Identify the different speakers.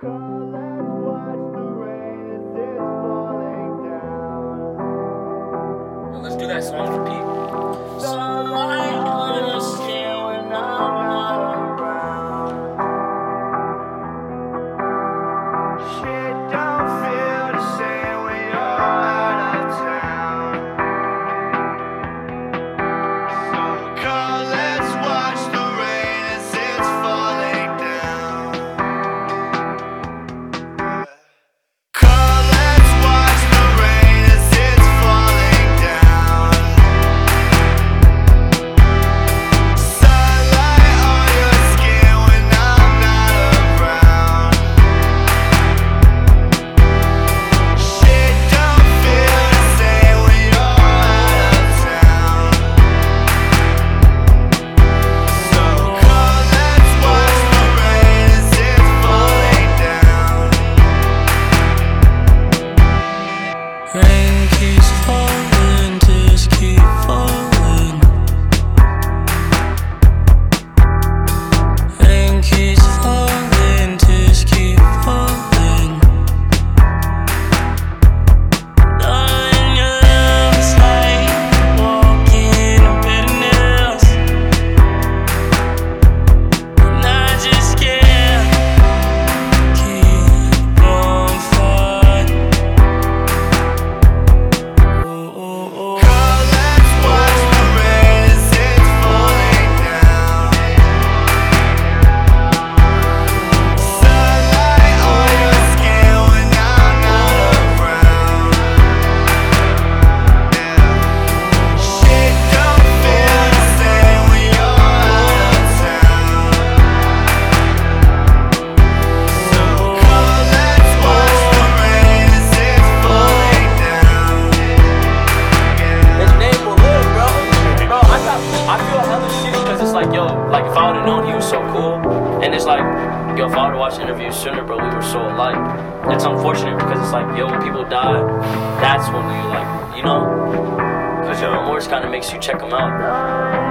Speaker 1: Let's do that song for Pete. Sunlight on your skin when I'm not around. Shit don't feel the same when you're out of town. So come, let's watch the rain as it's falling down. Come, let's watch the rain as it's falling down. Sunlight on your skin when I'm not around. Shit don't feel the same when you're out of town. So come, let's watch the rain as it's falling down.
Speaker 2: Rain keeps falling, just keep falling. Rain keeps falling, just keep falling. Darling, your love's like walking on bitterness, and I just can't keep on fighting.
Speaker 1: Come, let's watch the rain as it's falling down. Sunlight on your skin when I'm not around. Shit don't feel the same when you're out of town. So come, let's watch the rain as it's falling down.
Speaker 3: His name will live, bro. Bro, I feel hella shitty because it's like, yo, like if I would've known he was so cool, and it's like, yo, if I would've watched the interview sooner, bro, we were so alike. It's unfortunate because it's like, yo, when people die, that's when you like, you know, because your remorse kind of makes you check them out.